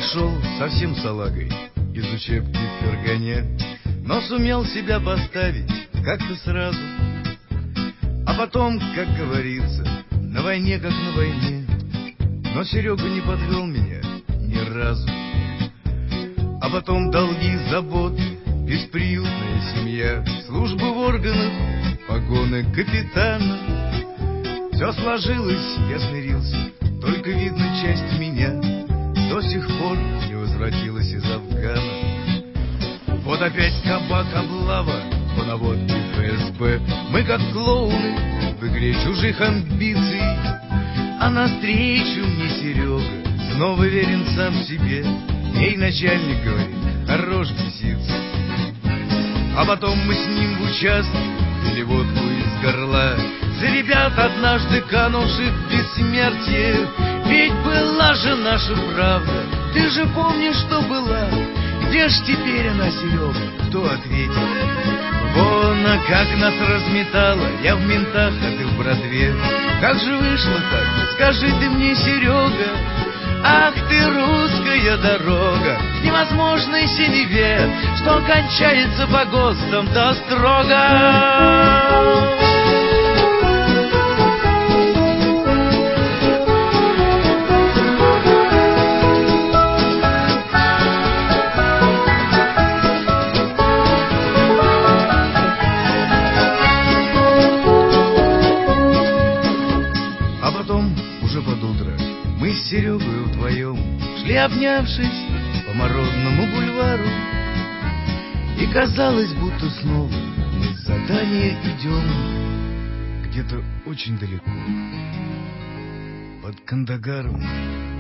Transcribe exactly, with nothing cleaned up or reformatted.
пришел совсем салагой из учебки в Фергане, но сумел себя поставить как-то сразу. А потом, как говорится, на войне как на войне. Но Серега не подвел меня ни разу. А потом долги, заботы, бесприютная семья, служба в органах, погоны капитана. Все сложилось, я смирился, только видно часть меня до сих пор не возвратилась из Афгана. Вот опять кабак, облава, по наводке эф эс бэ. Мы как клоуны в игре чужих амбиций. А навстречу мне Серега, снова верен сам себе. Ей начальник говорит, хорош беситься. А потом мы с ним в участке пили водку из горла за ребят, однажды канувших в бессмертие. Ведь была же наша правда, ты же помнишь, что была. Где ж теперь она, Серега, кто ответит? Вон, а как нас разметало, я в ментах, а ты в братве. Как же вышло так, скажи ты мне, Серега? Ах ты, русская дорога, в невозможной синеве, что кончается по ГОСТам-то строго. А потом, уже под утро, мы с Серегой вдвоем шли, обнявшись, по Мородному бульвару. И казалось, будто снова мы с задания идем где-то очень далеко, под Кандагаром.